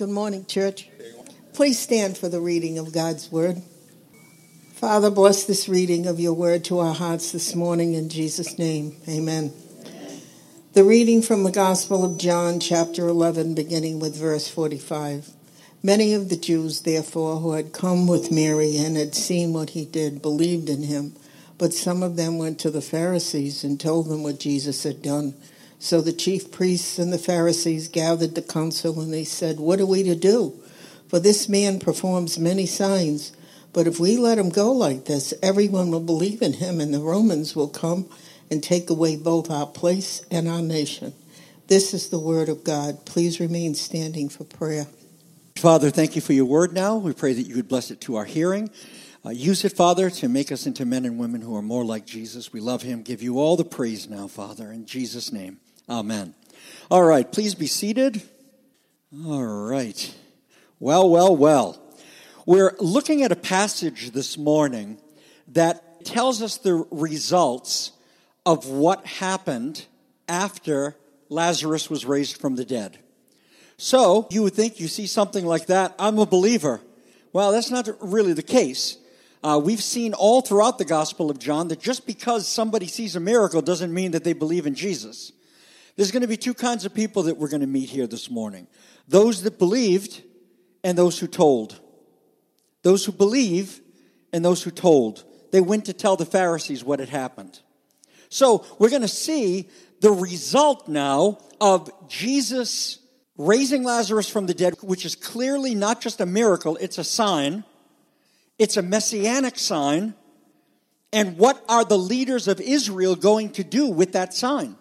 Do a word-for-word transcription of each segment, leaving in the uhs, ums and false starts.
Good morning, church. Please stand for the reading of God's word. Father, bless this reading of your word to our hearts this morning in Jesus' name. Amen. Amen. The reading from the Gospel of John, chapter eleven, beginning with verse forty-five. Many of the Jews, therefore, who had come with Mary and had seen what he did, believed in him. But some of them went to the Pharisees and told them what Jesus had done. So the chief priests and the Pharisees gathered the council, and they said, "What are we to do? For this man performs many signs. But if we let him go like this, everyone will believe in him, and the Romans will come and take away both our place and our nation." This is the word of God. Please remain standing for prayer. Father, thank you for your word now. We pray that you would bless it to our hearing. Uh, use it, Father, to make us into men and women who are more like Jesus. We love him. Give you all the praise now, Father, in Jesus' name. Amen. All right, please be seated. All right. Well, well, well. We're looking at a passage this morning that tells us the results of what happened after Lazarus was raised from the dead. So, you would think you see something like that, I'm a believer. Well, that's not really the case. Uh, we've seen all throughout the Gospel of John that just because somebody sees a miracle doesn't mean that they believe in Jesus. There's going to be two kinds of people that we're going to meet here this morning. Those that believed and those who told. Those who believe and those who told. They went to tell the Pharisees what had happened. So we're going to see the result now of Jesus raising Lazarus from the dead, which is clearly not just a miracle, it's a sign. It's a messianic sign. And what are the leaders of Israel going to do with that sign?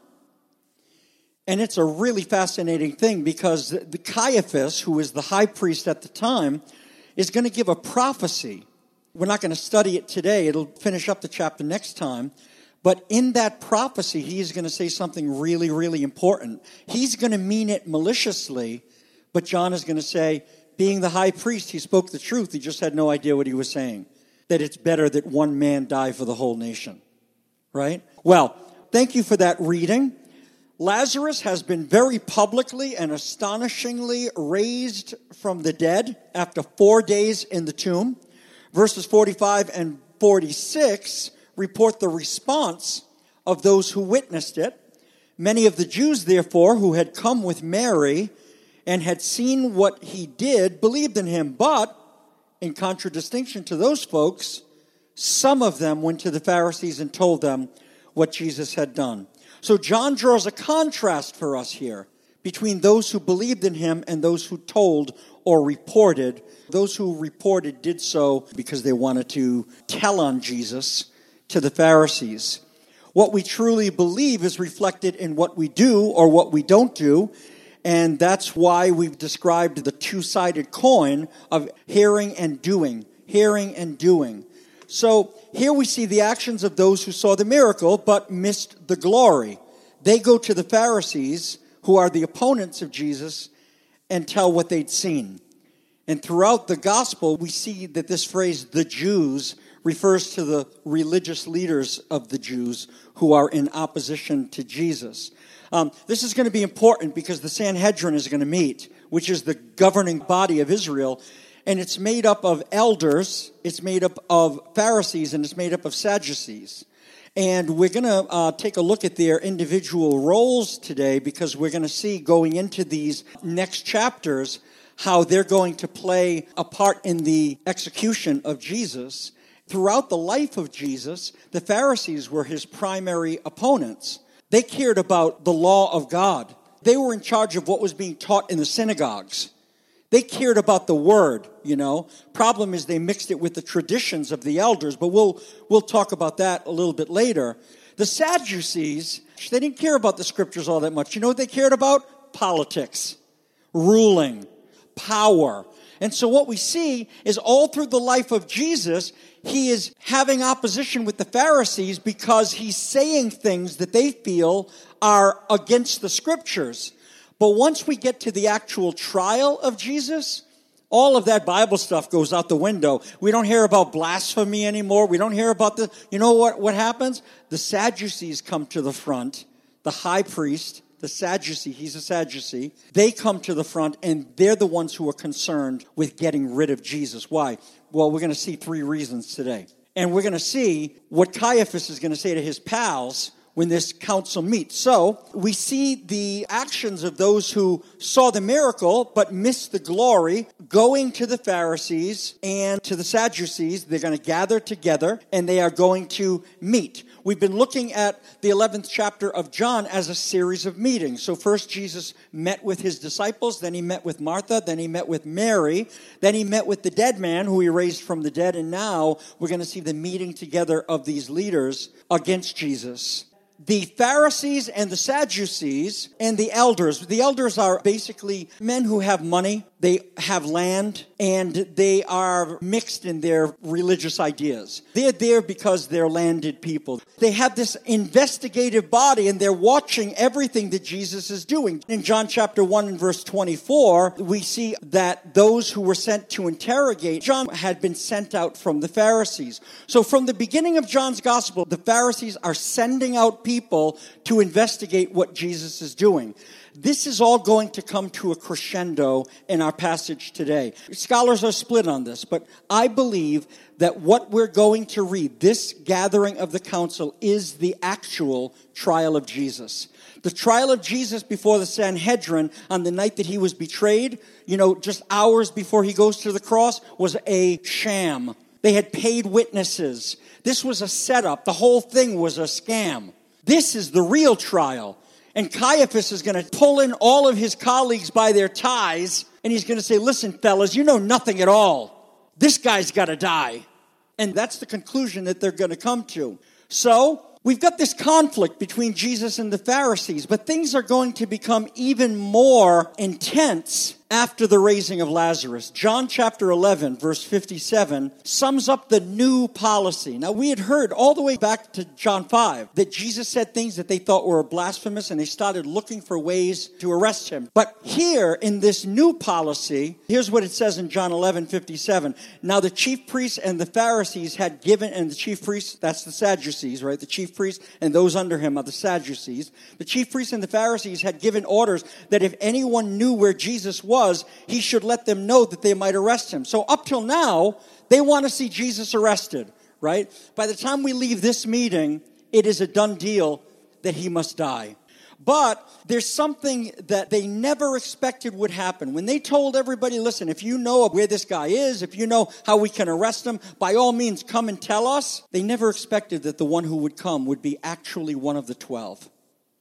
And it's a really fascinating thing because the Caiaphas, who is the high priest at the time, is going to give a prophecy. We're not going to study it today. It'll finish up the chapter next time. But in that prophecy, he's going to say something really, really important. He's going to mean it maliciously, but John is going to say, being the high priest, he spoke the truth. He just had no idea what he was saying. That it's better that one man die for the whole nation. Right? Well, thank you for that reading. Lazarus has been very publicly and astonishingly raised from the dead after four days in the tomb. Verses forty-five and forty-six report the response of those who witnessed it. Many of the Jews, therefore, who had come with Mary and had seen what he did, believed in him. But, in contradistinction to those folks, some of them went to the Pharisees and told them what Jesus had done. So John draws a contrast for us here between those who believed in him and those who told or reported. Those who reported did so because they wanted to tell on Jesus to the Pharisees. What we truly believe is reflected in what we do or what we don't do, and that's why we've described the two-sided coin of hearing and doing, hearing and doing. So here we see the actions of those who saw the miracle but missed the glory. They go to the Pharisees, who are the opponents of Jesus, and tell what they'd seen. And throughout the gospel, we see that this phrase, the Jews, refers to the religious leaders of the Jews who are in opposition to Jesus. Um, this is going to be important because the Sanhedrin is going to meet, which is the governing body of Israel. And it's made up of elders, it's made up of Pharisees, and it's made up of Sadducees. And we're going to uh, take a look at their individual roles today because we're going to see going into these next chapters how they're going to play a part in the execution of Jesus. Throughout the life of Jesus, the Pharisees were his primary opponents. They cared about the law of God. They were in charge of what was being taught in the synagogues. They cared about the word, you know. Problem is they mixed it with the traditions of the elders, but we'll we'll talk about that a little bit later. The Sadducees, they didn't care about the scriptures all that much. You know what they cared about? Politics, ruling, power. And so what we see is all through the life of Jesus, he is having opposition with the Pharisees because he's saying things that they feel are against the scriptures. But once we get to the actual trial of Jesus, all of that Bible stuff goes out the window. We don't hear about blasphemy anymore. We don't hear about the, you know what, what happens? The Sadducees come to the front, the high priest the Sadducee, he's a Sadducee, they come to the front, and they're the ones who are concerned with getting rid of Jesus. Why? Well, we're going to see three reasons today. And we're going to see what Caiaphas is going to say to his pals when this council meets. So we see the actions of those who saw the miracle but missed the glory going to the Pharisees and to the Sadducees. They're going to gather together and they are going to meet. We've been looking at the eleventh chapter of John as a series of meetings. So first Jesus met with his disciples, then he met with Martha, then he met with Mary, then he met with the dead man who he raised from the dead, and now we're going to see the meeting together of these leaders against Jesus. The Pharisees and the Sadducees and the elders. The elders are basically men who have money, they have land, and they are mixed in their religious ideas. They're there because they're landed people. They have this investigative body, and they're watching everything that Jesus is doing. In John chapter one and verse twenty-four, we see that those who were sent to interrogate John had been sent out from the Pharisees. So from the beginning of John's gospel, the Pharisees are sending out people to investigate what Jesus is doing. This is all going to come to a crescendo in our passage today. Scholars are split on this, but I believe that what we're going to read, this gathering of the council, is the actual trial of Jesus. The trial of Jesus before the Sanhedrin on the night that he was betrayed, you know, just hours before he goes to the cross, was a sham. They had paid witnesses. This was a setup. The whole thing was a scam. This is the real trial. And Caiaphas is going to pull in all of his colleagues by their ties, and he's going to say, listen, fellas, you know nothing at all. This guy's got to die. And that's the conclusion that they're going to come to. So we've got this conflict between Jesus and the Pharisees, but things are going to become even more intense after the raising of Lazarus. John chapter eleven, verse fifty-seven, sums up the new policy. Now, we had heard all the way back to John five that Jesus said things that they thought were blasphemous, and they started looking for ways to arrest him. But here, in this new policy, here's what it says in John eleven, fifty-seven. Now, the chief priests and the Pharisees had given, and the chief priests, that's the Sadducees, right? The chief priests and those under him are the Sadducees. The chief priests and the Pharisees had given orders that if anyone knew where Jesus was, he should let them know that they might arrest him. So up till now, they want to see Jesus arrested, right? By the time we leave this meeting, it is a done deal that he must die. But there's something that they never expected would happen. When they told everybody, listen, if you know where this guy is, if you know how we can arrest him, by all means, come and tell us. They never expected that the one who would come would be actually one of the twelve.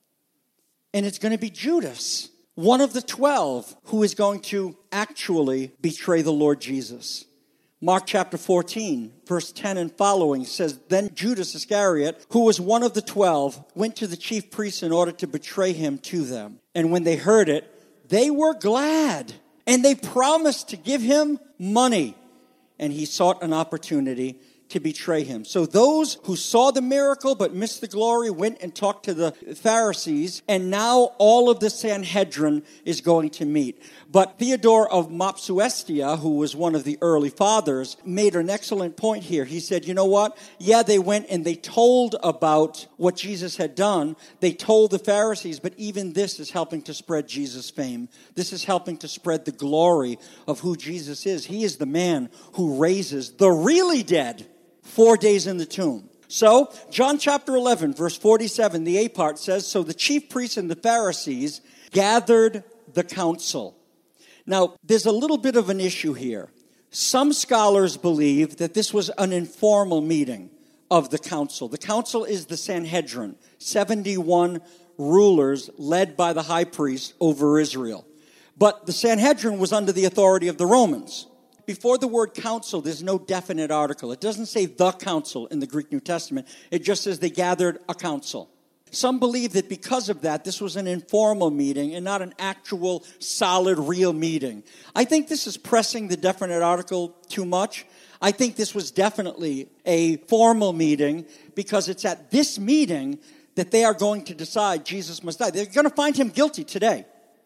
And it's going to be Judas, one of the twelve, who is going to actually betray the Lord Jesus. Mark chapter fourteen, verse ten and following says, then Judas Iscariot, who was one of the twelve, went to the chief priests in order to betray him to them. And when they heard it, they were glad, and they promised to give him money. And he sought an opportunity to betray him. So those who saw the miracle but missed the glory went and talked to the Pharisees, and now all of the Sanhedrin is going to meet. But Theodore of Mopsuestia, who was one of the early fathers, made an excellent point here. He said, you know what? Yeah, they went and they told about what Jesus had done. They told the Pharisees, but even this is helping to spread Jesus' fame. This is helping to spread the glory of who Jesus is. He is the man who raises the really dead four days in the tomb. So, John chapter eleven, verse forty-seven, the A part says, so the chief priests and the Pharisees gathered the council. Now, there's a little bit of an issue here. Some scholars believe that this was an informal meeting of the council. The council is the Sanhedrin, seventy-one rulers led by the high priest over Israel. But the Sanhedrin was under the authority of the Romans. Before the word council, there's no definite article. It doesn't say the council in the Greek New Testament. It just says they gathered a council. Some believe that because of that, this was an informal meeting and not an actual, solid, real meeting. I think this is pressing the definite article too much. I think this was definitely a formal meeting because it's at this meeting that they are going to decide Jesus must die. They're going to find him guilty today.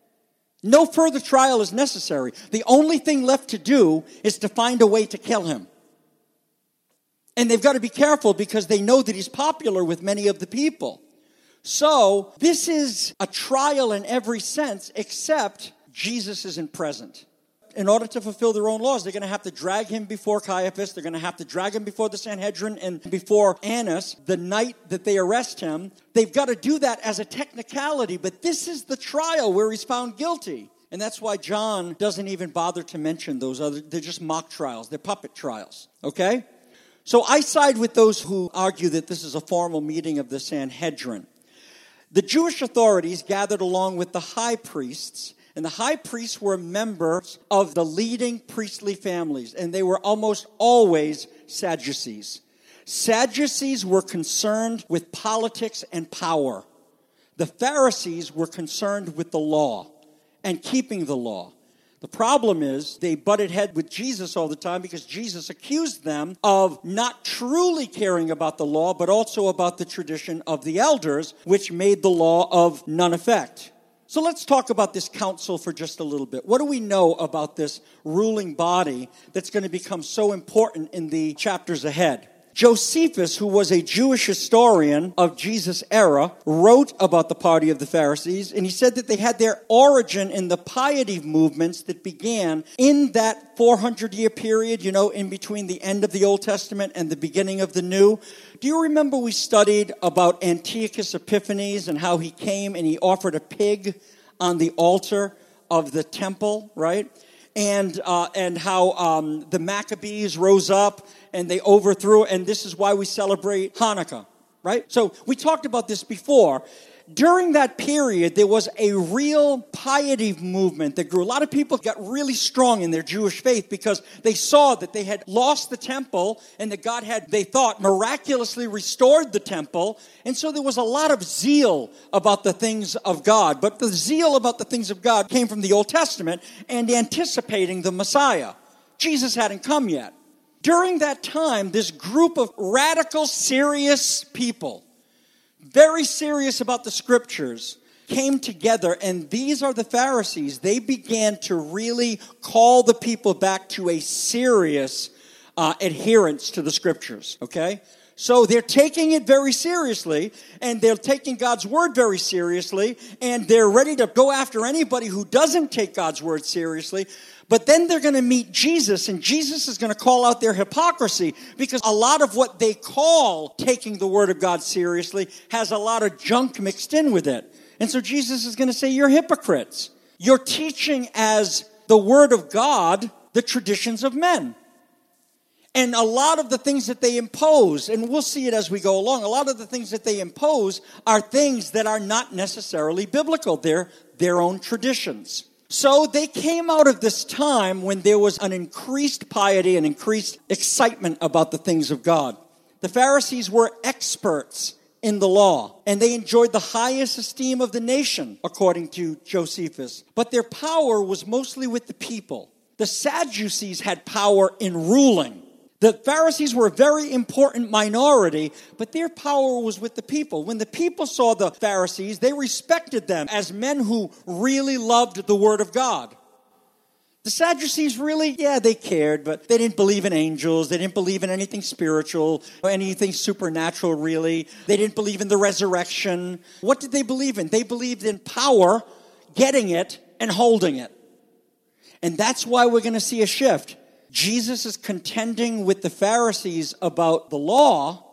No further trial is necessary. The only thing left to do is to find a way to kill him. And they've got to be careful because they know that he's popular with many of the people. So this is a trial in every sense, except Jesus isn't present. In order to fulfill their own laws, they're going to have to drag him before Caiaphas. They're going to have to drag him before the Sanhedrin and before Annas the night that they arrest him. They've got to do that as a technicality, but this is the trial where he's found guilty. And that's why John doesn't even bother to mention those other, they're just mock trials. They're puppet trials, okay? So I side with those who argue that this is a formal meeting of the Sanhedrin. The Jewish authorities gathered along with the high priests, and the high priests were members of the leading priestly families, and they were almost always Sadducees. Sadducees were concerned with politics and power. The Pharisees were concerned with the law and keeping the law. The problem is they butted heads with Jesus all the time because Jesus accused them of not truly caring about the law, but also about the tradition of the elders, which made the law of none effect. So let's talk about this council for just a little bit. What do we know about this ruling body that's going to become so important in the chapters ahead? Josephus, who was a Jewish historian of Jesus' era, wrote about the party of the Pharisees, and he said that they had their origin in the piety movements that began in that four hundred year period, you know, in between the end of the Old Testament and the beginning of the New. Do you remember we studied about Antiochus Epiphanes and how he came and he offered a pig on the altar of the temple, right? And uh, and how um, the Maccabees rose up and they overthrew, and this is why we celebrate Hanukkah, right? So we talked about this before. During that period, there was a real piety movement that grew. A lot of people got really strong in their Jewish faith because they saw that they had lost the temple and that God had, they thought, miraculously restored the temple. And so there was a lot of zeal about the things of God. But the zeal about the things of God came from the Old Testament and anticipating the Messiah. Jesus hadn't come yet. During that time, this group of radical, serious people, very serious about the scriptures, came together, and these are the Pharisees. They began to really call the people back to a serious uh, adherence to the scriptures, okay? So they're taking it very seriously, and they're taking God's word very seriously, and they're ready to go after anybody who doesn't take God's word seriously. But then they're going to meet Jesus, and Jesus is going to call out their hypocrisy because a lot of what they call taking the word of God seriously has a lot of junk mixed in with it. And so Jesus is going to say, you're hypocrites. You're teaching as the word of God the traditions of men. And a lot of the things that they impose, and we'll see it as we go along, a lot of the things that they impose are things that are not necessarily biblical. They're their own traditions. So they came out of this time when there was an increased piety and increased excitement about the things of God. The Pharisees were experts in the law, and they enjoyed the highest esteem of the nation, according to Josephus. But their power was mostly with the people. The Sadducees had power in ruling. The Pharisees were a very important minority, but their power was with the people. When the people saw the Pharisees, they respected them as men who really loved the Word of God. The Sadducees really, yeah, they cared, but they didn't believe in angels. They didn't believe in anything spiritual or anything supernatural, really. They didn't believe in the resurrection. What did they believe in? They believed in power, getting it, and holding it. And that's why we're going to see a shift. Jesus is contending with the Pharisees about the law,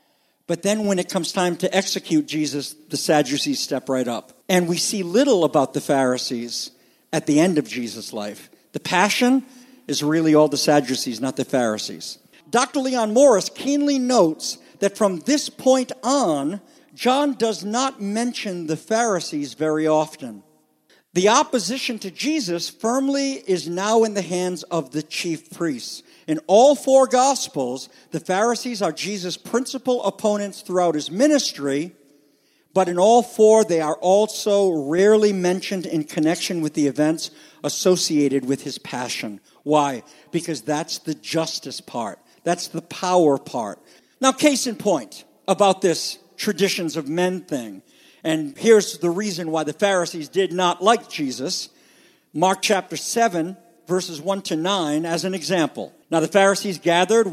but then when it comes time to execute Jesus, the Sadducees step right up. And we see little about the Pharisees at the end of Jesus' life. The passion is really all the Sadducees, not the Pharisees. Doctor Leon Morris keenly notes that from this point on, John does not mention the Pharisees very often. The opposition to Jesus firmly is now in the hands of the chief priests. In all four Gospels, the Pharisees are Jesus' principal opponents throughout his ministry, but in all four, they are also rarely mentioned in connection with the events associated with his passion. Why? Because that's the justice part. That's the power part. Now, case in point about this traditions of men thing. And here's the reason why the Pharisees did not like Jesus. Mark chapter seven, verses one to nine, as an example. Now the Pharisees gathered with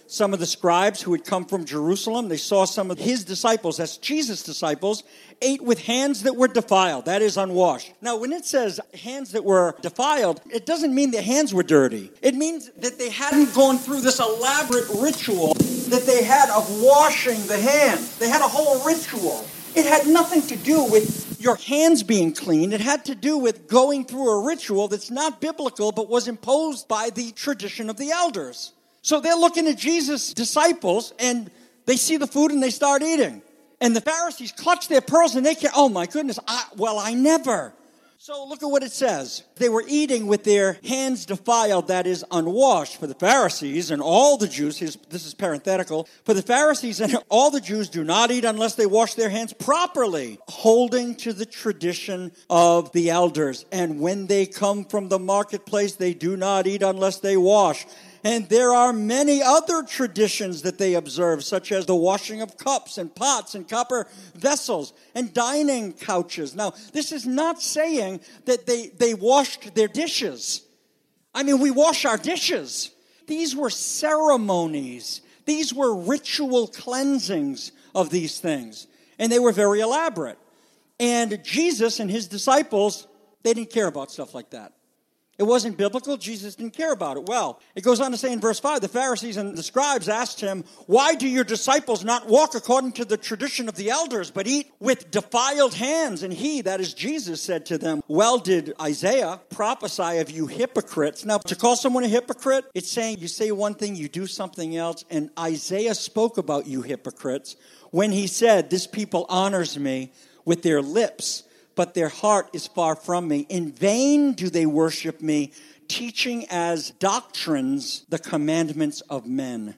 some of the scribes who had come from Jerusalem. They saw some of his disciples, that's Jesus' disciples, ate with hands that were defiled, that is, unwashed. Now, when it says hands that were defiled, it doesn't mean their hands were dirty. It means that they hadn't gone through this elaborate ritual that they had of washing the hands. They had a whole ritual. It had nothing to do with your hands being clean. It had to do with going through a ritual that's not biblical, but was imposed by the tradition of the elders. So they're looking at Jesus' disciples, and they see the food, and they start eating. And the Pharisees clutch their pearls, and they can't, oh my goodness, I, well, I never. So look at what it says. They were eating with their hands defiled, that is, unwashed. For the Pharisees and all the Jews, this is parenthetical, for the Pharisees and all the Jews do not eat unless they wash their hands properly, holding to the tradition of the elders. And when they come from the marketplace, they do not eat unless they wash. And there are many other traditions that they observe, such as the washing of cups and pots and copper vessels and dining couches. Now, this is not saying that they, they washed their dishes. I mean, we wash our dishes. These were ceremonies. These were ritual cleansings of these things. And they were very elaborate. And Jesus and his disciples, they didn't care about stuff like that. It wasn't biblical. Jesus didn't care about it. Well, it goes on to say in verse five, the Pharisees and the scribes asked him, why do your disciples not walk according to the tradition of the elders, but eat with defiled hands? And he, that is Jesus, said to them, well did Isaiah prophesy of you hypocrites. Now, to call someone a hypocrite, it's saying you say one thing, you do something else. And Isaiah spoke about you hypocrites when he said, this people honors me with their lips, but their heart is far from me. In vain do they worship me, teaching as doctrines the commandments of men.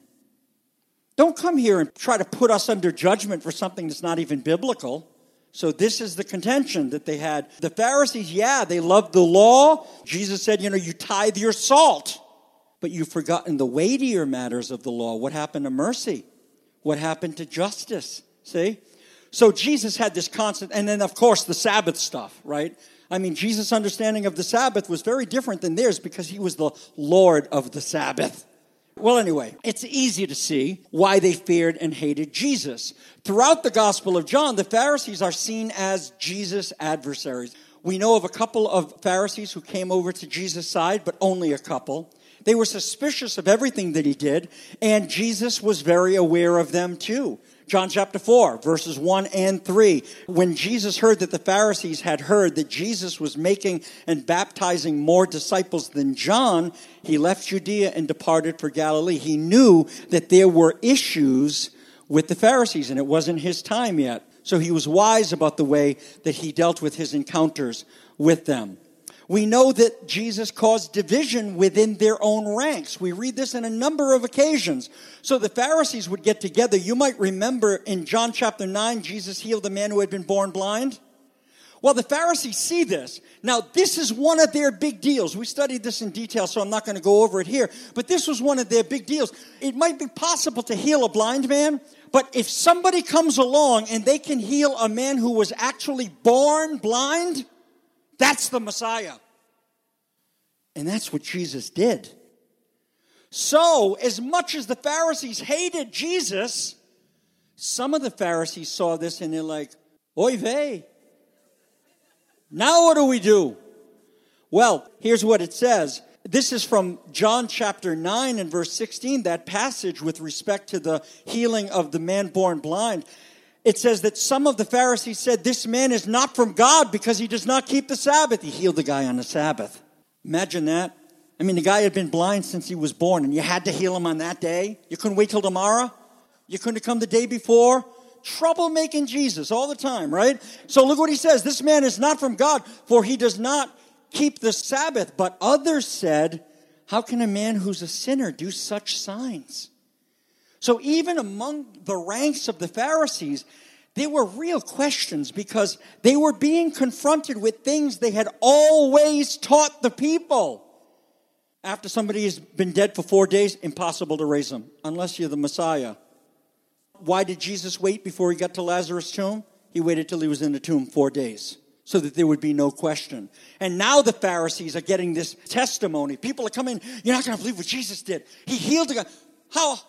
Don't come here and try to put us under judgment for something that's not even biblical. So this is the contention that they had. The Pharisees, yeah, they loved the law. Jesus said, you know, you tithe your salt, but you've forgotten the weightier matters of the law. What happened to mercy? What happened to justice? See? So Jesus had this constant, and then, of course, the Sabbath stuff, right? I mean, Jesus' understanding of the Sabbath was very different than theirs because he was the Lord of the Sabbath. Well, anyway, it's easy to see why they feared and hated Jesus. Throughout the Gospel of John, the Pharisees are seen as Jesus' adversaries. We know of a couple of Pharisees who came over to Jesus' side, but only a couple. They were suspicious of everything that he did, and Jesus was very aware of them too. John chapter four, verses one and three. When Jesus heard that the Pharisees had heard that Jesus was making and baptizing more disciples than John, he left Judea and departed for Galilee. He knew that there were issues with the Pharisees, and it wasn't his time yet. So he was wise about the way that he dealt with his encounters with them. We know that Jesus caused division within their own ranks. We read this in a number of occasions. So the Pharisees would get together. You might remember in John chapter nine, Jesus healed the man who had been born blind. Well, the Pharisees see this. Now, this is one of their big deals. We studied this in detail, so I'm not going to go over it here. But this was one of their big deals. It might be possible to heal a blind man, but if somebody comes along and they can heal a man who was actually born blind, that's the Messiah. And that's what Jesus did. So, as much as the Pharisees hated Jesus, some of the Pharisees saw this and they're like, oy vey. Now what do we do? Well, here's what it says. This is from John chapter nine and verse sixteen, that passage with respect to the healing of the man born blind. It says that some of the Pharisees said, this man is not from God because he does not keep the Sabbath. He healed the guy on the Sabbath. Imagine that. I mean, the guy had been blind since he was born, and you had to heal him on that day. You couldn't wait till tomorrow. You couldn't have come the day before. Troublemaking Jesus all the time, right? So look what he says. This man is not from God, for he does not keep the Sabbath. But others said, how can a man who's a sinner do such signs? So even among the ranks of the Pharisees, there were real questions because they were being confronted with things they had always taught the people. After somebody has been dead for four days, impossible to raise them, unless you're the Messiah. Why did Jesus wait before he got to Lazarus' tomb? He waited till he was in the tomb four days so that there would be no question. And now the Pharisees are getting this testimony. People are coming, you're not going to believe what Jesus did. He healed the guy. How?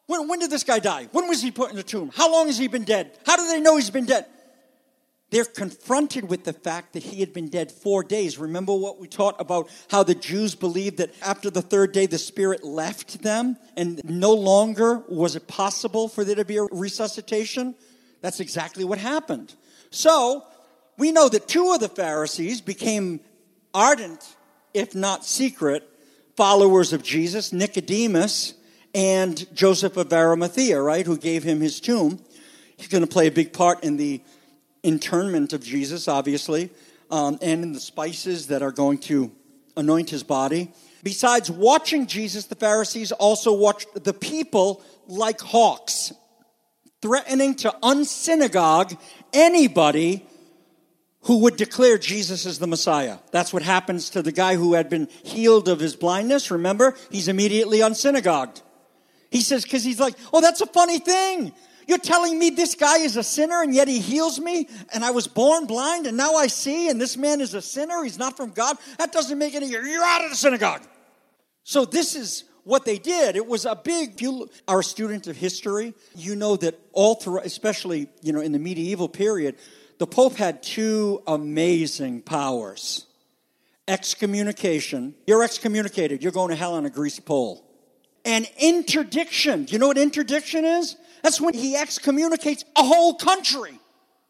When, when did this guy die? When was he put in the tomb? How long has he been dead? How do they know he's been dead? They're confronted with the fact that he had been dead four days. Remember what we taught about how the Jews believed that after the third day the spirit left them and no longer was it possible for there to be a resuscitation? That's exactly what happened. So we know that two of the Pharisees became ardent, if not secret, followers of Jesus, Nicodemus and Joseph of Arimathea, right, who gave him his tomb. He's going to play a big part in the internment of Jesus, obviously, um, and in the spices that are going to anoint his body. Besides watching Jesus, the Pharisees also watched the people like hawks, threatening to unsynagogue anybody who would declare Jesus as the Messiah. That's what happens to the guy who had been healed of his blindness. Remember, he's immediately unsynagogued. He says, because he's like, oh, that's a funny thing. You're telling me this guy is a sinner and yet he heals me and I was born blind and now I see and this man is a sinner. He's not from God. That doesn't make any, you're out of the synagogue. So this is what they did. It was a big, if you are a student of history, you know that all through, especially, you know, in the medieval period, the Pope had two amazing powers. Excommunication. You're excommunicated. You're going to hell on a greasy pole. And interdiction. Do you know what interdiction is? That's when he excommunicates a whole country.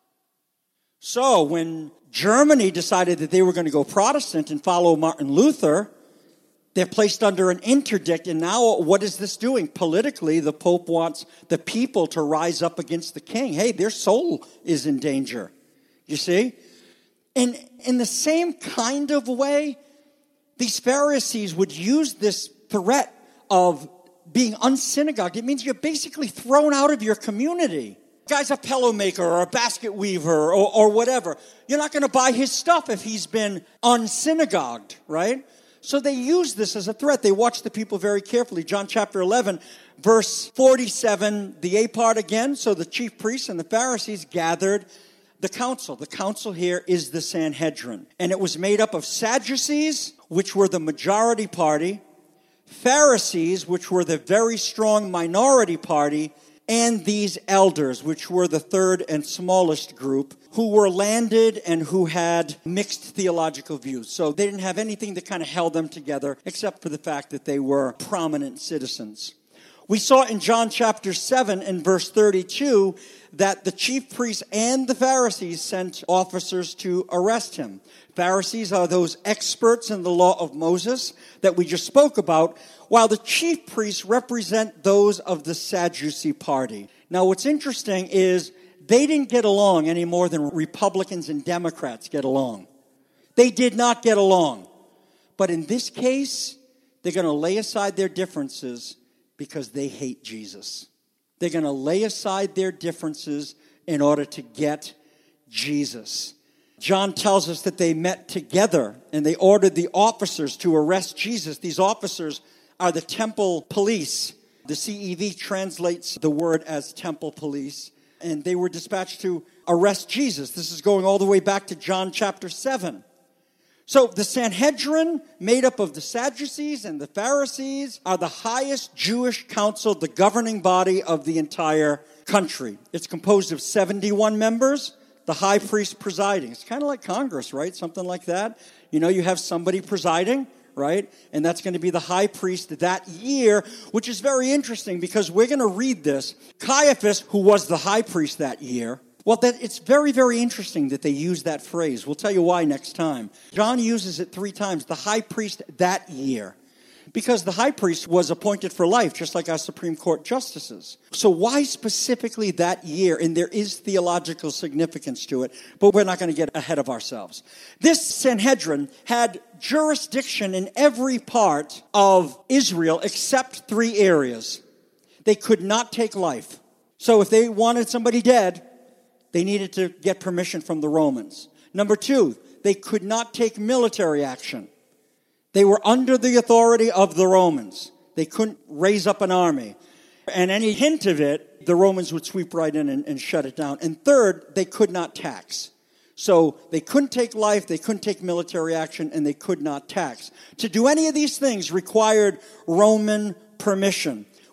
So when Germany decided that they were going to go Protestant and follow Martin Luther, they're placed under an interdict. And now what is this doing? Politically, the Pope wants the people to rise up against the king. Hey, their soul is in danger. You see? And in the same kind of way, these Pharisees would use this threat of being unsynagogued. It means you're basically thrown out of your community. Guy's a pillow maker or a basket weaver or, or whatever. You're not going to buy his stuff if he's been unsynagogued, right? So they use this as a threat. They watch the people very carefully. John chapter eleven, verse forty-seven, the A part again. So the chief priests and the Pharisees gathered the council. The council here is the Sanhedrin. And it was made up of Sadducees, which were the majority party, Pharisees, which were the very strong minority party, and these elders, which were the third and smallest group, who were landed and who had mixed theological views. So they didn't have anything that kind of held them together, except for the fact that they were prominent citizens. We saw in John chapter seven and verse thirty-two that the chief priests and the Pharisees sent officers to arrest him. Pharisees are those experts in the law of Moses that we just spoke about, while the chief priests represent those of the Sadducee party. Now, what's interesting is they didn't get along any more than Republicans and Democrats get along. They did not get along. But in this case, they're going to lay aside their differences because they hate Jesus. They're going to lay aside their differences in order to get Jesus. John tells us that they met together and they ordered the officers to arrest Jesus. These officers are the temple police. The C E V translates the word as temple police. And they were dispatched to arrest Jesus. This is going all the way back to John chapter seven. So the Sanhedrin, made up of the Sadducees and the Pharisees, are the highest Jewish council, the governing body of the entire country. It's composed of seventy-one members, the high priest presiding. It's kind of like Congress, right? Something like that. You know, you have somebody presiding, right? And that's going to be the high priest that year, which is very interesting because we're going to read this. Caiaphas, who was the high priest that year, well, that it's very, very interesting that they use that phrase. We'll tell you why next time. John uses it three times, the high priest that year, because the high priest was appointed for life, just like our Supreme Court justices. So why specifically that year? And there is theological significance to it, but we're not going to get ahead of ourselves. This Sanhedrin had jurisdiction in every part of Israel except three areas. They could not take life. So if they wanted somebody dead, they needed to get permission from the Romans. Number two, they could not take military action. They were under the authority of the Romans. They couldn't raise up an army. And any hint of it, the Romans would sweep right in and, and shut it down. And third, they could not tax. So they couldn't take life, they couldn't take military action, and they could not tax. To do any of these things required Roman permission.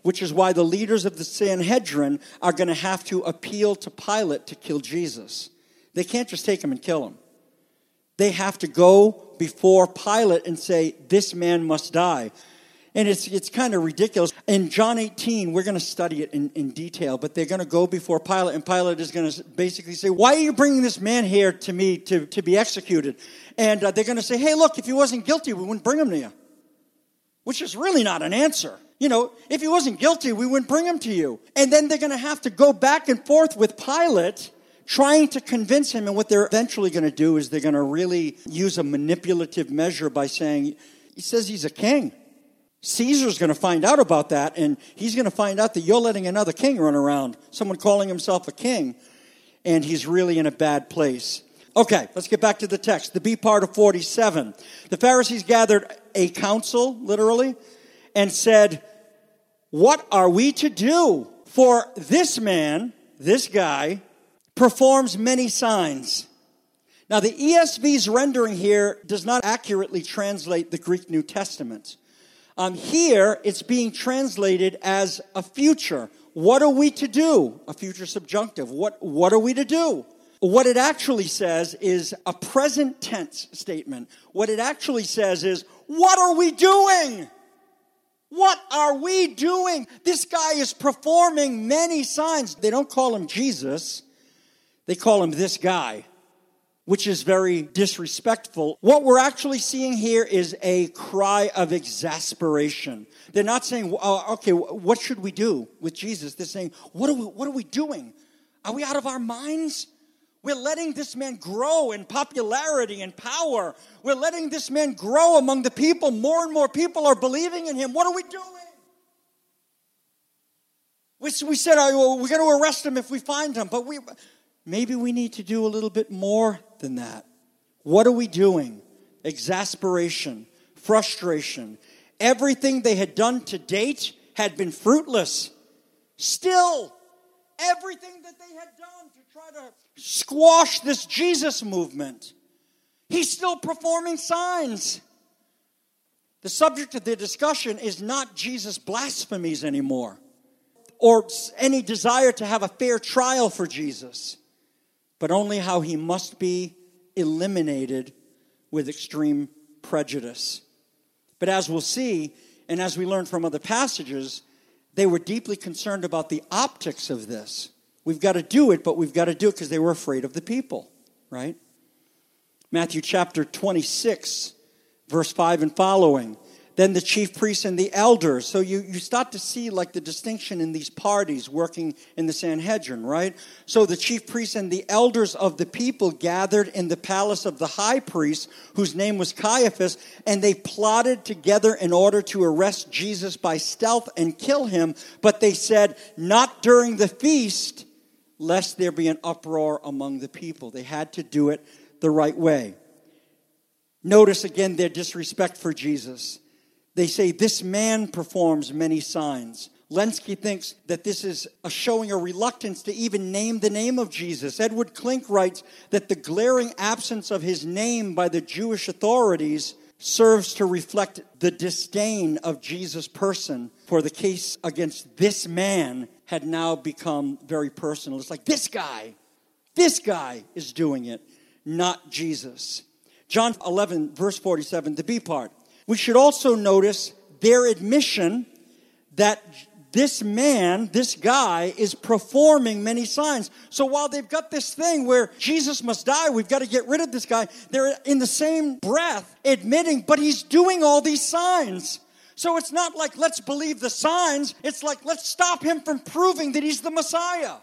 which is why the leaders of the Sanhedrin are going to have to appeal to Pilate to kill Jesus. They can't just take him and kill him. They have to go before Pilate and say, this man must die. And it's it's kind of ridiculous. In John eighteen, we're going to study it in, in detail, but they're going to go before Pilate, and Pilate is going to basically say, why are you bringing this man here to me to, to be executed? And uh, they're going to say, hey, look, if he wasn't guilty, we wouldn't bring him to you. Which is really not an answer. You know, if he wasn't guilty, we wouldn't bring him to you. And then they're going to have to go back and forth with Pilate, trying to convince him. And what they're eventually going to do is they're going to really use a manipulative measure by saying, he says he's a king. Caesar's going to find out about that, and he's going to find out that you're letting another king run around, someone calling himself a king, and he's really in a bad place. Okay, let's get back to the text. The B part of forty-seven. The Pharisees gathered a council, literally, and said, what are we to do? For this man, this guy, performs many signs. Now, the E S V's rendering here does not accurately translate the Greek New Testament. Um, here, it's being translated as a future. What are we to do? A future subjunctive. What, what are we to do? What it actually says is a present tense statement. What it actually says is, what are we doing? What are we doing? This guy is performing many signs. They don't call him Jesus. They call him this guy, which is very disrespectful. What we're actually seeing here is a cry of exasperation. They're not saying, oh, okay, what should we do with Jesus? They're saying, what are we, what are we doing? Are we out of our minds? We're letting this man grow in popularity and power. We're letting this man grow among the people. More and more people are believing in him. What are we doing? We, we said, oh, we're going to arrest him if we find him, but we... Maybe we need to do a little bit more than that. What are we doing? Exasperation, frustration. Everything they had done to date had been fruitless. Still, everything that they had done to try to squash this Jesus movement, he's still performing signs. The subject of the discussion is not Jesus' blasphemies anymore, or any desire to have a fair trial for Jesus, but only how he must be eliminated with extreme prejudice. But as we'll see, and as we learn from other passages, they were deeply concerned about the optics of this. We've got to do it, but we've got to do it because they were afraid of the people, right? Matthew chapter twenty-six, verse five and following. Then the chief priests and the elders. So you, you start to see like the distinction in these parties working in the Sanhedrin, right? So the chief priests and the elders of the people gathered in the palace of the high priest, whose name was Caiaphas, and they plotted together in order to arrest Jesus by stealth and kill him. But they said, not during the feast, lest there be an uproar among the people. They had to do it the right way. Notice again their disrespect for Jesus. They say, this man performs many signs. Lenski thinks that this is a showing a reluctance to even name the name of Jesus. Edward Klink writes that the glaring absence of his name by the Jewish authorities serves to reflect the disdain of Jesus' person, for the case against this man had now become very personal. It's like, this guy, this guy is doing it, not Jesus. John eleven, verse forty-seven, the B part. We should also notice their admission that this man, this guy, is performing many signs. So while they've got this thing where Jesus must die, we've got to get rid of this guy, they're in the same breath admitting, but he's doing all these signs. So it's not like, let's believe the signs. It's like, let's stop him from proving that he's the Messiah.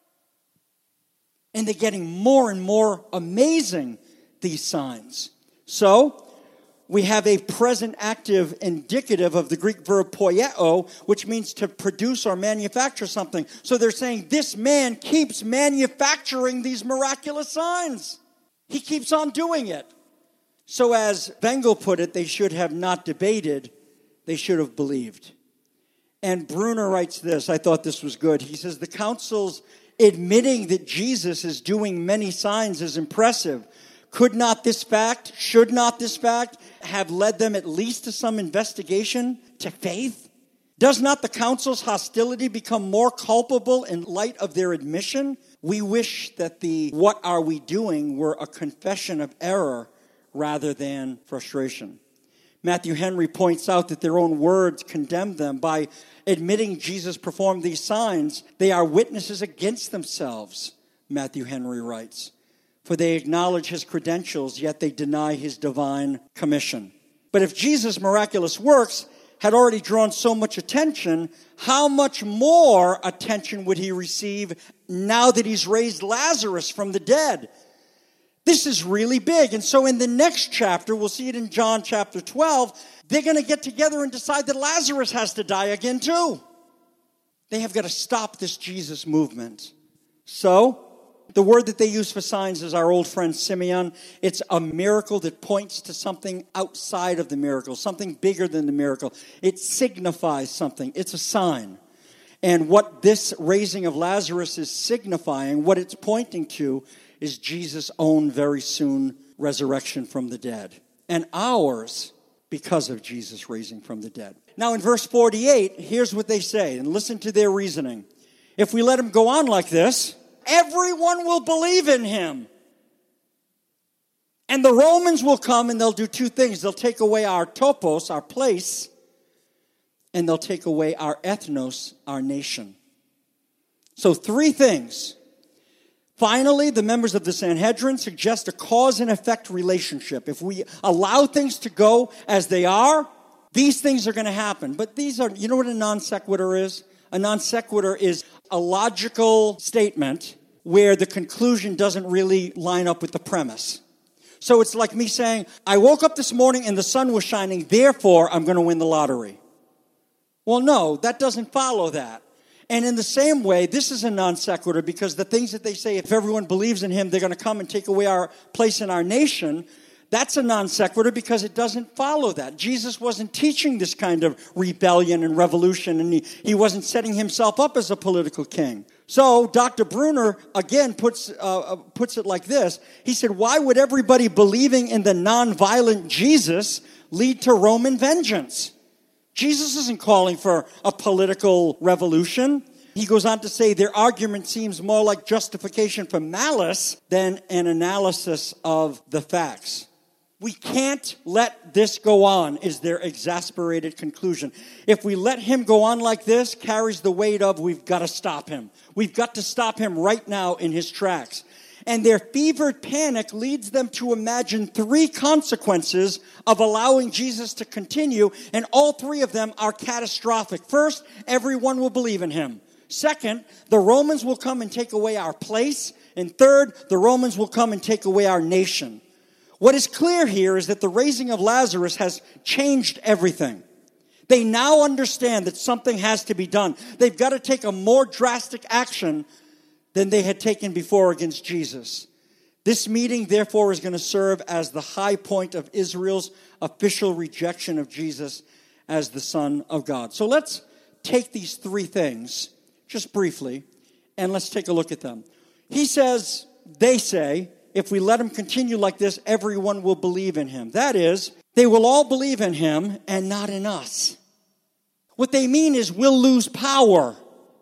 And they're getting more and more amazing, these signs. So we have a present active indicative of the Greek verb poieo, which means to produce or manufacture something. So they're saying this man keeps manufacturing these miraculous signs. He keeps on doing it. So as Bengel put it, they should have not debated, they should have believed. And Bruner writes this, I thought this was good. He says, the council's admitting that Jesus is doing many signs is impressive. Could not this fact, should not this fact, have led them at least to some investigation, to faith? Does not the council's hostility become more culpable in light of their admission? We wish that the "what are we doing" were a confession of error rather than frustration. Matthew Henry points out that their own words condemn them. By admitting Jesus performed these signs, they are witnesses against themselves, Matthew Henry writes. For they acknowledge his credentials, yet they deny his divine commission. But if Jesus' miraculous works had already drawn so much attention, how much more attention would he receive now that he's raised Lazarus from the dead? This is really big. And so in the next chapter, we'll see it in John chapter twelve, they're going to get together and decide that Lazarus has to die again too. They have got to stop this Jesus movement. So, the word that they use for signs is our old friend Simeon. It's a miracle that points to something outside of the miracle, something bigger than the miracle. It signifies something. It's a sign. And what this raising of Lazarus is signifying, what it's pointing to, is Jesus' own very soon resurrection from the dead. And ours because of Jesus raising from the dead. Now in verse forty-eight, here's what they say, and listen to their reasoning. If we let him go on like this, everyone will believe in him. And the Romans will come and they'll do two things. They'll take away our topos, our place, and they'll take away our ethnos, our nation. So three things. Finally, the members of the Sanhedrin suggest a cause and effect relationship. If we allow things to go as they are, these things are going to happen. But these are, you know what a non sequitur is? A non sequitur is a logical statement where the conclusion doesn't really line up with the premise. So it's like me saying, I woke up this morning and the sun was shining, therefore I'm going to win the lottery. Well, no, that doesn't follow that. And in the same way, this is a non sequitur because the things that they say, if everyone believes in him, they're going to come and take away our place in our nation. That's a non sequitur because it doesn't follow that. Jesus wasn't teaching this kind of rebellion and revolution, and he, he wasn't setting himself up as a political king. So Doctor Bruner, again, puts, uh, puts it like this. He said, why would everybody believing in the nonviolent Jesus lead to Roman vengeance? Jesus isn't calling for a political revolution. He goes on to say their argument seems more like justification for malice than an analysis of the facts. We can't let this go on, is their exasperated conclusion. If we let him go on like this, carries the weight of we've got to stop him. We've got to stop him right now in his tracks. And their fevered panic leads them to imagine three consequences of allowing Jesus to continue, and all three of them are catastrophic. First, everyone will believe in him. Second, the Romans will come and take away our place. And third, the Romans will come and take away our nation. What is clear here is that the raising of Lazarus has changed everything. They now understand that something has to be done. They've got to take a more drastic action than they had taken before against Jesus. This meeting, therefore, is going to serve as the high point of Israel's official rejection of Jesus as the Son of God. So let's take these three things, just briefly, and let's take a look at them. He says, they say, if we let him continue like this, everyone will believe in him. That is, they will all believe in him and not in us. What they mean is we'll lose power.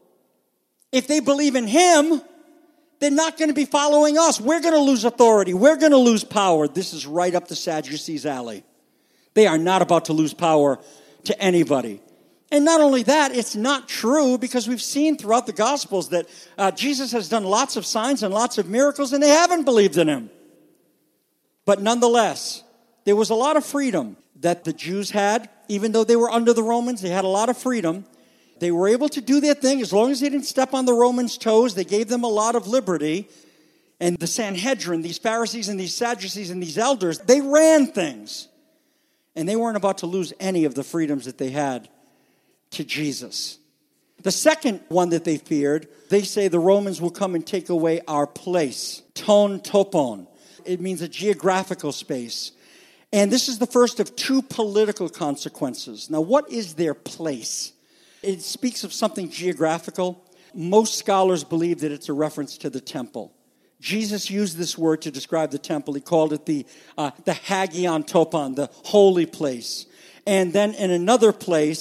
If they believe in him, they're not going to be following us. We're going to lose authority. We're going to lose power. This is right up the Sadducees' alley. They are not about to lose power to anybody. And not only that, it's not true because we've seen throughout the Gospels that uh, Jesus has done lots of signs and lots of miracles and they haven't believed in him. But nonetheless, there was a lot of freedom that the Jews had. Even though they were under the Romans, they had a lot of freedom. They were able to do their thing as long as they didn't step on the Romans' toes. They gave them a lot of liberty. And the Sanhedrin, these Pharisees and these Sadducees and these elders, they ran things. And they weren't about to lose any of the freedoms that they had to Jesus. The second one that they feared, they say the Romans will come and take away our place. Ton topon. It means a geographical space. And this is the first of two political consequences. Now, what is their place? It speaks of something geographical. Most scholars believe that it's a reference to the temple. Jesus used this word to describe the temple. He called it the uh, the Hagion Topon, the holy place. And then in another place,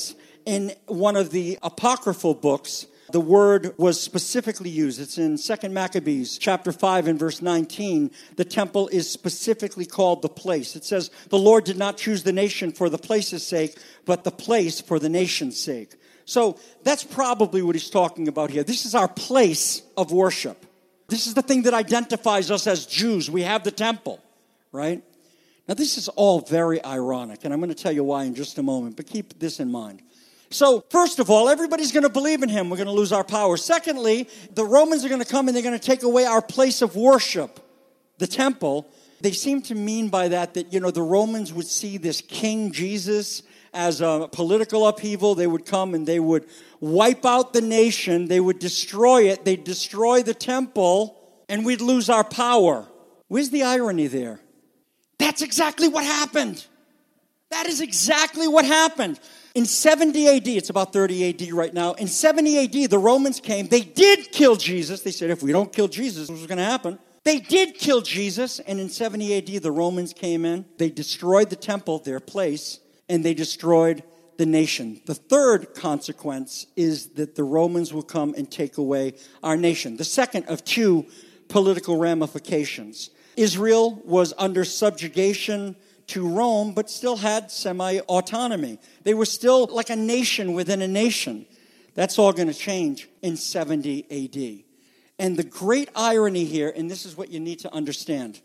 In one of the apocryphal books, the word was specifically used. It's in Second Maccabees, chapter five and verse nineteen. The temple is specifically called the place. It says, the Lord did not choose the nation for the place's sake, but the place for the nation's sake. So that's probably what he's talking about here. This is our place of worship. This is the thing that identifies us as Jews. We have the temple, right? Now, this is all very ironic, and I'm going to tell you why in just a moment, but keep this in mind. So, first of all, everybody's going to believe in him. We're going to lose our power. Secondly, the Romans are going to come and they're going to take away our place of worship, the temple. They seem to mean by that that, you know, the Romans would see this King Jesus as a political upheaval. They would come and they would wipe out the nation. They would destroy it. They'd destroy the temple, and we'd lose our power. Where's the irony there? That's exactly what happened. That is exactly what happened. In seventy A D, it's about thirty A D right now. In seventy A D, the Romans came. They did kill Jesus. They said, if we don't kill Jesus, what's going to happen? They did kill Jesus. And in seventy A D, the Romans came in. They destroyed the temple, their place, and they destroyed the nation. The third consequence is that the Romans will come and take away our nation. The second of two political ramifications. Israel was under subjugation to Rome, but still had semi-autonomy. They were still like a nation within a nation. That's all going to change in seventy A D. And the great irony here, and this is what you need to understand,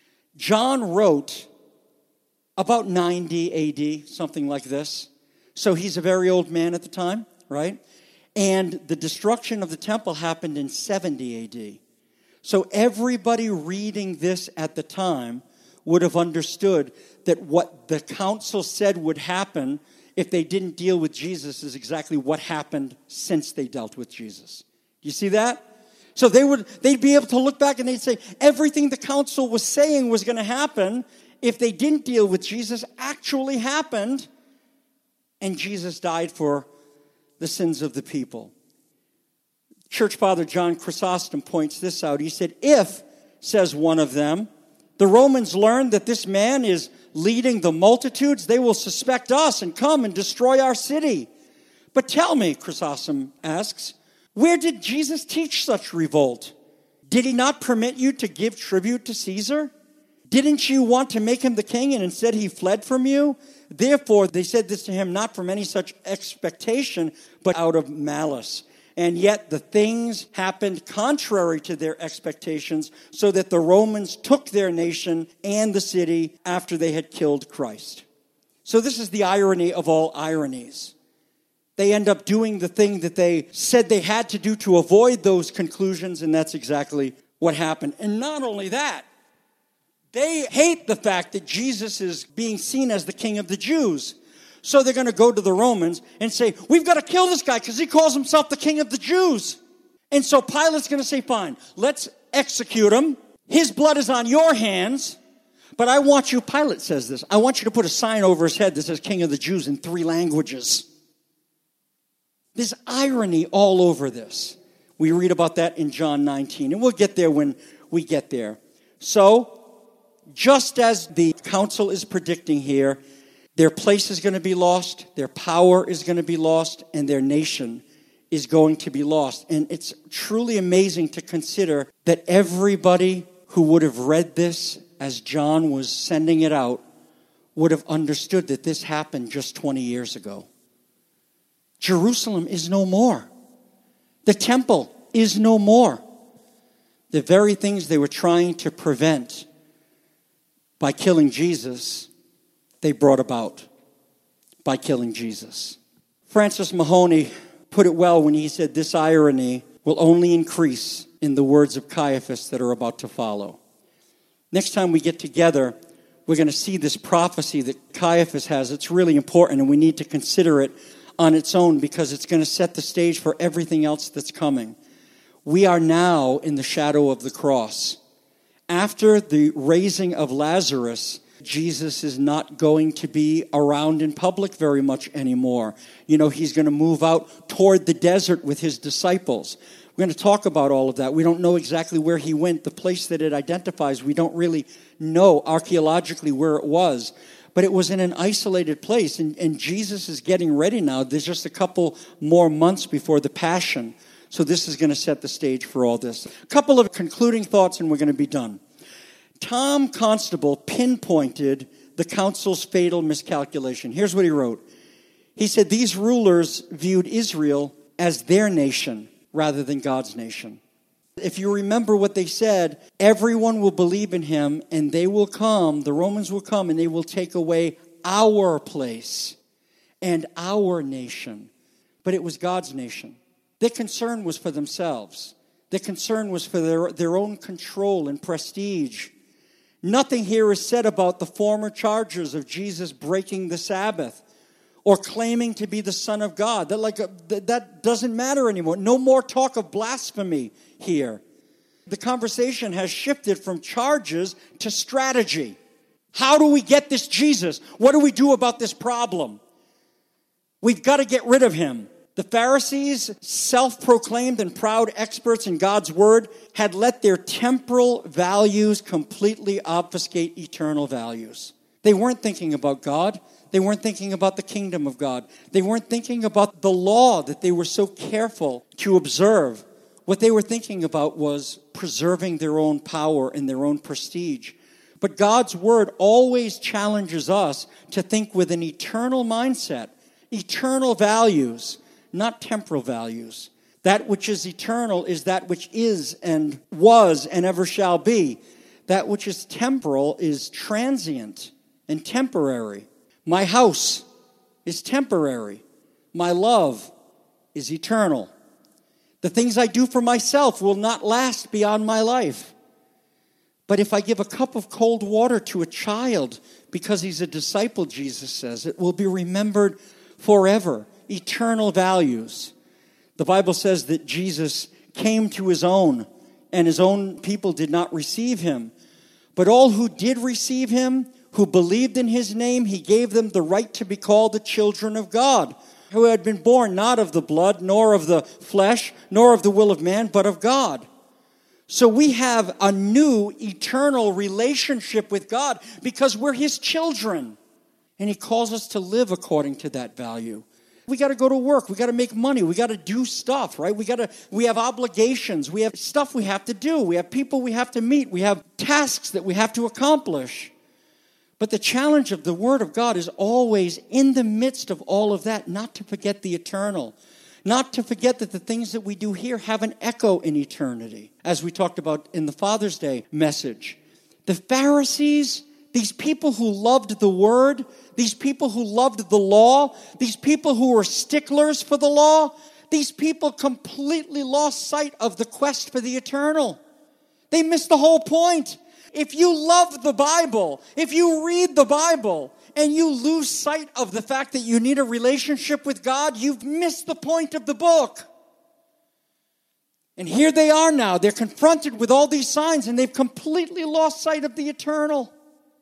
John wrote about ninety A D, something like this. So he's a very old man at the time, right? And the destruction of the temple happened in seventy A D. So everybody reading this at the time would have understood that what the council said would happen if they didn't deal with Jesus is exactly what happened since they dealt with Jesus. You see that? So they would, they'd be able to look back and they'd say everything the council was saying was going to happen if they didn't deal with Jesus actually happened, and Jesus died for the sins of the people. Church Father John Chrysostom points this out. He said, if, says one of them, the Romans learn that this man is leading the multitudes, they will suspect us and come and destroy our city. But tell me, Chrysostom asks, where did Jesus teach such revolt? Did he not permit you to give tribute to Caesar? Didn't you want to make him the king, and instead he fled from you? Therefore, they said this to him not from any such expectation, but out of malice. And yet the things happened contrary to their expectations, so that the Romans took their nation and the city after they had killed Christ. So this is the irony of all ironies. They end up doing the thing that they said they had to do to avoid those conclusions, and that's exactly what happened. And not only that, they hate the fact that Jesus is being seen as the King of the Jews. So they're going to go to the Romans and say, we've got to kill this guy because he calls himself the King of the Jews. And so Pilate's going to say, fine, let's execute him. His blood is on your hands. But I want you, Pilate says this, I want you to put a sign over his head that says King of the Jews in three languages. There's irony all over this. We read about that in John nineteen. And we'll get there when we get there. So, just as the council is predicting here, their place is going to be lost, their power is going to be lost, and their nation is going to be lost. And it's truly amazing to consider that everybody who would have read this as John was sending it out would have understood that this happened just twenty years ago. Jerusalem is no more. The temple is no more. The very things they were trying to prevent by killing Jesus, they brought about by killing Jesus. Francis Mahoney put it well when he said this irony will only increase in the words of Caiaphas that are about to follow. Next time we get together, we're going to see this prophecy that Caiaphas has. It's really important, and we need to consider it on its own because it's going to set the stage for everything else that's coming. We are now in the shadow of the cross. After the raising of Lazarus, Jesus is not going to be around in public very much anymore. You know, he's going to move out toward the desert with his disciples. We're going to talk about all of that. We don't know exactly where he went. The place that it identifies, we don't really know archaeologically where it was. but it was in an isolated place. And, and Jesus is getting ready now. There's just a couple more months before the Passion. So this is going to set the stage for all this. A couple of concluding thoughts and we're going to be done. Tom Constable pinpointed the council's fatal miscalculation. Here's what he wrote. He said, these rulers viewed Israel as their nation rather than God's nation. If you remember what they said, everyone will believe in him and they will come, the Romans will come and they will take away our place and our nation. But it was God's nation. Their concern was for themselves. Their concern was for their, their own control and prestige. Nothing here is said about the former charges of Jesus breaking the Sabbath or claiming to be the Son of God. That, like, that doesn't matter anymore. No more talk of blasphemy here. The conversation has shifted from charges to strategy. How do we get this Jesus? What do we do about this problem? We've got to get rid of him. The Pharisees, self-proclaimed and proud experts in God's word, had let their temporal values completely obfuscate eternal values. They weren't thinking about God. They weren't thinking about the kingdom of God. They weren't thinking about the law that they were so careful to observe. What they were thinking about was preserving their own power and their own prestige. But God's word always challenges us to think with an eternal mindset, eternal values, not temporal values. That which is eternal is that which is and was and ever shall be. That which is temporal is transient and temporary. My house is temporary. My love is eternal. The things I do for myself will not last beyond my life. But if I give a cup of cold water to a child because he's a disciple, Jesus says, it will be remembered forever. Eternal values. The Bible says that Jesus came to his own, and his own people did not receive him. But all who did receive him, who believed in his name, he gave them the right to be called the children of God, who had been born not of the blood, nor of the flesh, nor of the will of man, but of God. So we have a new eternal relationship with God because we're his children. And he calls us to live according to that value. We got to go to work. We got to make money. We got to do stuff, right? We got to. We have obligations. We have stuff we have to do. We have people we have to meet. We have tasks that we have to accomplish. But the challenge of the Word of God is always in the midst of all of that, not to forget the eternal, not to forget that the things that we do here have an echo in eternity, as we talked about in the Father's Day message. The Pharisees, these people who loved the Word, these people who loved the law, these people who were sticklers for the law, these people completely lost sight of the quest for the eternal. They missed the whole point. If you love the Bible, if you read the Bible, and you lose sight of the fact that you need a relationship with God, you've missed the point of the book. And here they are now. They're confronted with all these signs, and they've completely lost sight of the eternal.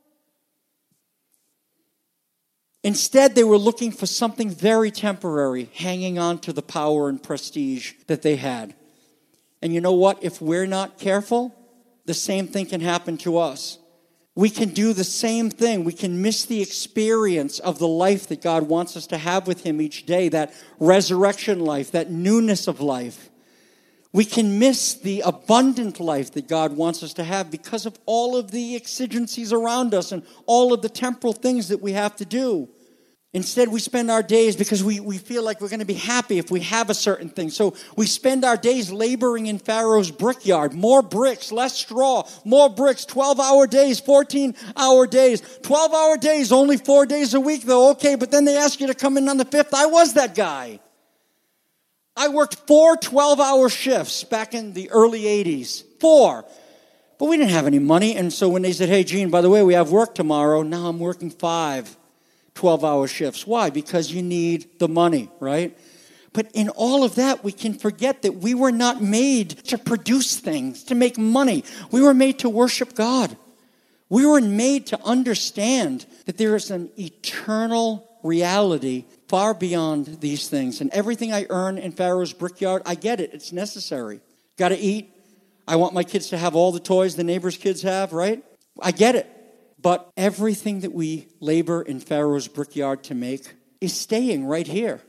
Instead, they were looking for something very temporary, hanging on to the power and prestige that they had. And you know what? If we're not careful, the same thing can happen to us. We can do the same thing. We can miss the experience of the life that God wants us to have with him each day, that resurrection life, that newness of life. We can miss the abundant life that God wants us to have because of all of the exigencies around us and all of the temporal things that we have to do. Instead, we spend our days because we, we feel like we're going to be happy if we have a certain thing. So we spend our days laboring in Pharaoh's brickyard. More bricks, less straw, more bricks, twelve-hour days, fourteen-hour days. twelve-hour days, only four days a week though. Okay, but then they ask you to come in on the fifth. I was that guy. I worked four twelve-hour shifts back in the early eighties. Four. But we didn't have any money. And so when they said, hey, Gene, by the way, we have work tomorrow. Now I'm working five twelve-hour shifts. Why? Because you need the money, right? But in all of that, we can forget that we were not made to produce things, to make money. We were made to worship God. We were made to understand that there is an eternal reality far beyond these things. And everything I earn in Pharaoh's brickyard, I get it. It's necessary. Got to eat. I want my kids to have all the toys the neighbors' kids have, right? I get it. But everything that we labor in Pharaoh's brickyard to make is staying right here.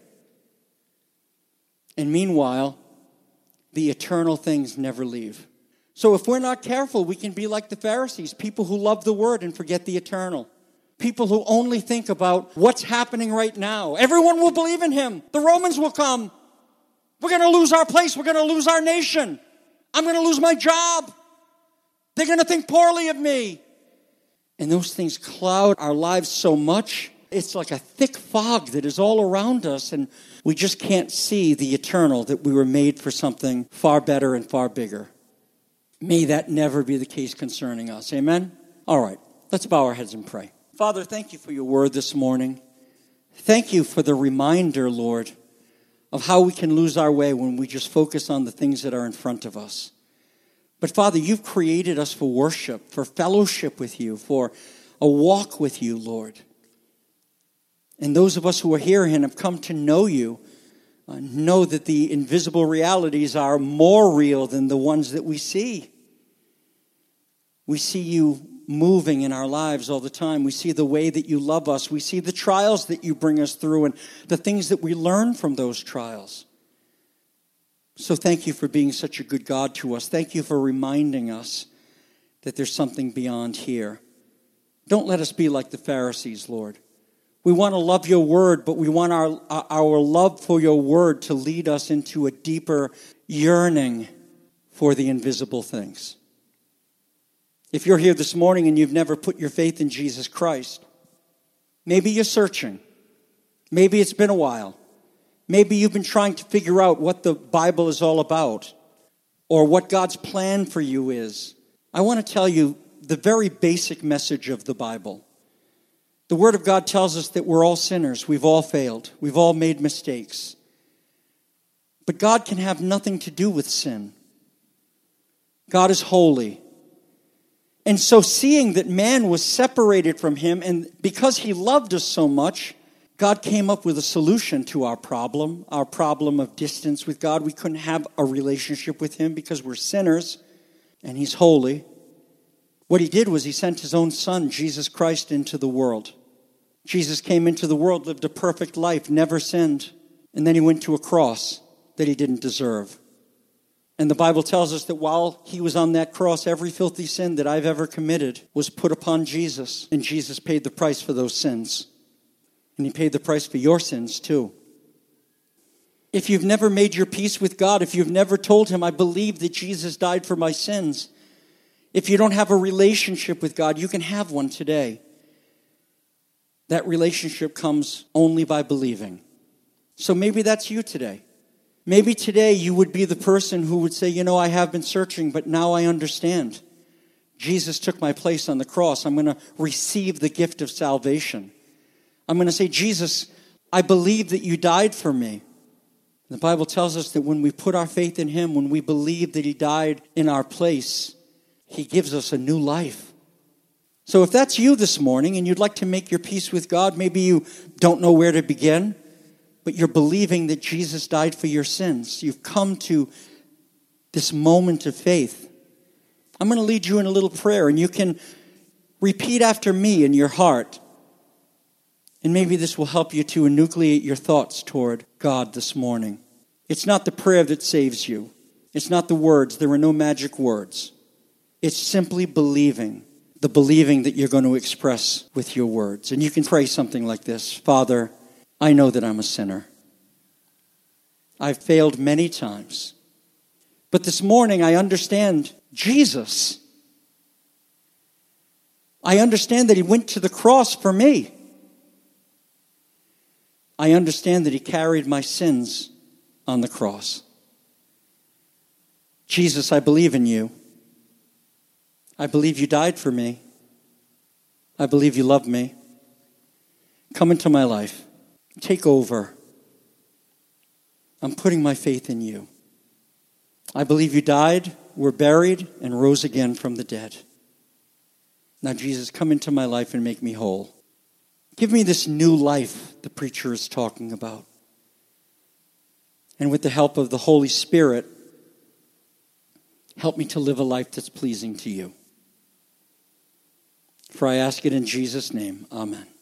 And meanwhile, the eternal things never leave. So if we're not careful, we can be like the Pharisees, people who love the word and forget the eternal. People who only think about what's happening right now. Everyone will believe in him. The Romans will come. We're going to lose our place. We're going to lose our nation. I'm going to lose my job. They're going to think poorly of me. And those things cloud our lives so much. It's like a thick fog that is all around us, and we just can't see the eternal, that we were made for something far better and far bigger. May that never be the case concerning us. Amen? All right, let's bow our heads and pray. Father, thank you for your word this morning. Thank you for the reminder, Lord, of how we can lose our way when we just focus on the things that are in front of us. But Father, you've created us for worship, for fellowship with you, for a walk with you, Lord. And those of us who are here and have come to know you, uh, know that the invisible realities are more real than the ones that we see. We see you moving in our lives all the time. We see the way that you love us. We see the trials that you bring us through and the things that we learn from those trials. So thank you for being such a good God to us. Thank you for reminding us that there's something beyond here. Don't let us be like the Pharisees, Lord. We want to love your word, but we want our, our love for your word to lead us into a deeper yearning for the invisible things. If you're here this morning and you've never put your faith in Jesus Christ, maybe you're searching. Maybe it's been a while. Maybe you've been trying to figure out what the Bible is all about or what God's plan for you is. I want to tell you the very basic message of the Bible. The Word of God tells us that we're all sinners. We've all failed. We've all made mistakes. But God can have nothing to do with sin. God is holy. And so seeing that man was separated from him, and because he loved us so much, God came up with a solution to our problem, our problem of distance with God. We couldn't have a relationship with him because we're sinners, and he's holy. What he did was he sent his own son, Jesus Christ, into the world. Jesus came into the world, lived a perfect life, never sinned, and then he went to a cross that he didn't deserve. And the Bible tells us that while he was on that cross, every filthy sin that I've ever committed was put upon Jesus, and Jesus paid the price for those sins. And he paid the price for your sins too. If you've never made your peace with God, if you've never told him, I believe that Jesus died for my sins, if you don't have a relationship with God, you can have one today. That relationship comes only by believing. So maybe that's you today. Maybe today you would be the person who would say, you know, I have been searching, but now I understand. Jesus took my place on the cross. I'm going to receive the gift of salvation. I'm going to say, Jesus, I believe that you died for me. The Bible tells us that when we put our faith in him, when we believe that he died in our place, he gives us a new life. So if that's you this morning and you'd like to make your peace with God, maybe you don't know where to begin, but you're believing that Jesus died for your sins. You've come to this moment of faith. I'm going to lead you in a little prayer, and you can repeat after me in your heart. And maybe this will help you to enucleate your thoughts toward God this morning. It's not the prayer that saves you. It's not the words. There are no magic words. It's simply believing, the believing that you're going to express with your words. And you can pray something like this. Father, I know that I'm a sinner. I've failed many times. But this morning I understand Jesus. I understand that he went to the cross for me. I understand that he carried my sins on the cross. Jesus, I believe in you. I believe you died for me. I believe you love me. Come into my life. Take over. I'm putting my faith in you. I believe you died, were buried, and rose again from the dead. Now, Jesus, come into my life and make me whole. Give me this new life the preacher is talking about. And with the help of the Holy Spirit, help me to live a life that's pleasing to you. For I ask it in Jesus' name. Amen.